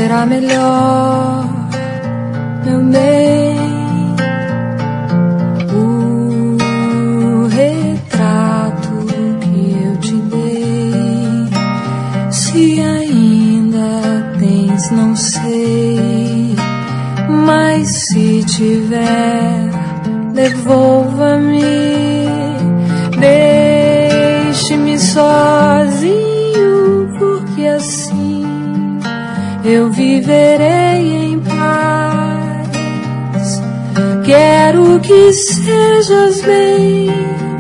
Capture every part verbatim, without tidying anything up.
será melhor, meu bem. O retrato que eu te dei, se ainda tens, não sei, mas se tiver, devolva-me. Deixe-me sozinho, porque assim eu viverei em paz. Quero que sejas bem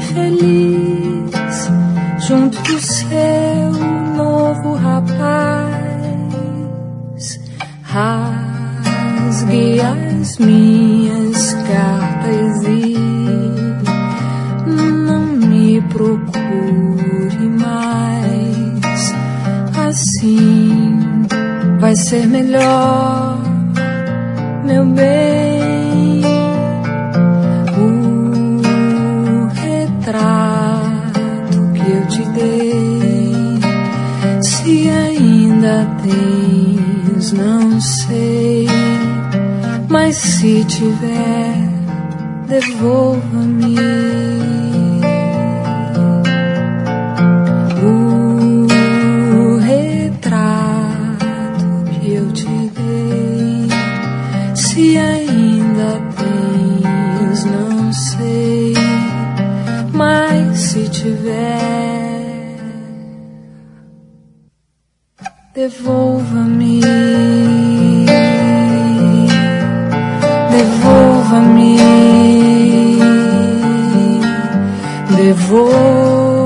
feliz junto do seu novo rapaz. Rasgue as minhas cartas e não me procure mais. Assim vai ser melhor, meu bem. O retrato que eu te dei, se ainda tens, não sei, mas se tiver, devolva-me. O retrato que eu te dei, se ainda tens, não sei, mas se tiver, devolva-me. Devolva-me, devolva-me.